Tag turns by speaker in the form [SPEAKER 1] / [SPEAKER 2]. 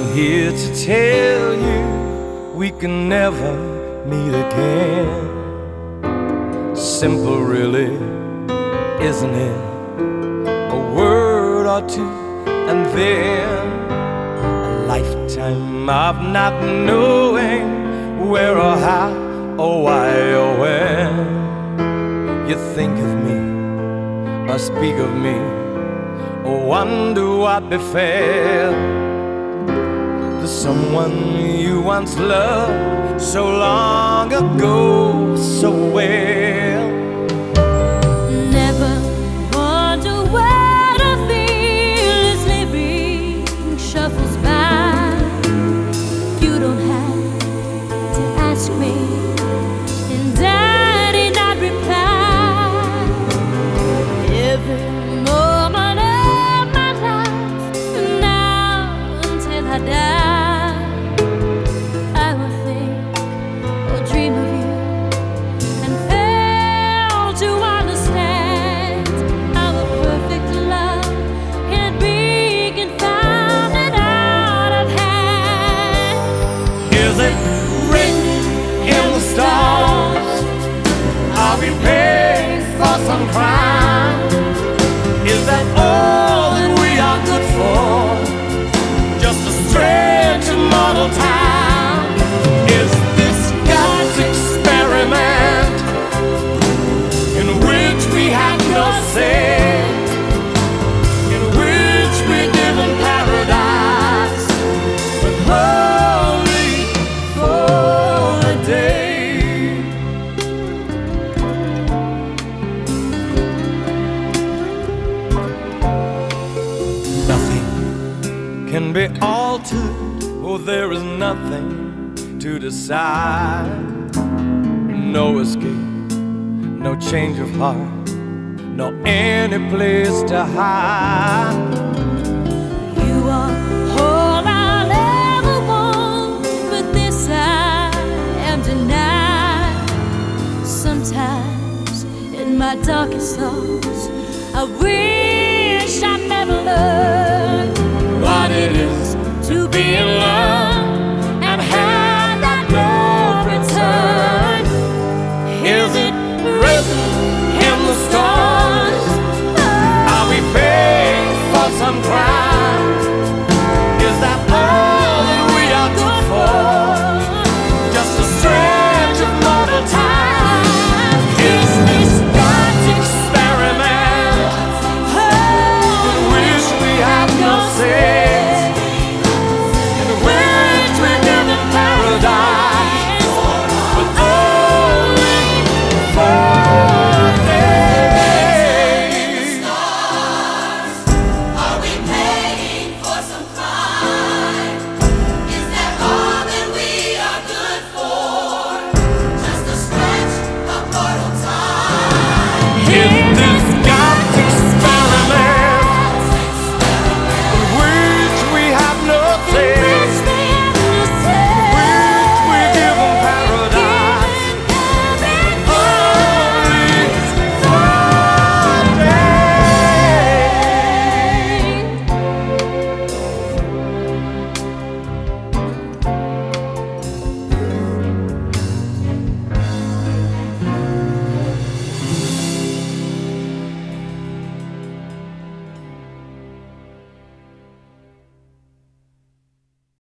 [SPEAKER 1] here to tell you we can never meet again. Simple really, isn't it? A word or two and then a lifetime of not knowing where or how or why or when. You think of me or speak of me or wonder what befell the someone you once loved so long ago so well.
[SPEAKER 2] Never wonder what I feel as living shuffles by. You don't have to ask me, and I did not reply. Every moment of my life, now until I die, I will think or dream of you and fail to understand our perfect love can't be confounded out of hand.
[SPEAKER 1] Is it written in the stars? Are we paying for some crime? Is that all that we are good for? Just a strange mortal time? Is this God's experiment in which we have no say, in which we live in paradise, but only for a day? Nothing can be altered, oh, there is nothing to decide. No escape, no change of heart, no any place to hide.
[SPEAKER 2] You are all I'll ever want, but this I am denied. Sometimes in my darkest thoughts, I wish I never learned what it is to be in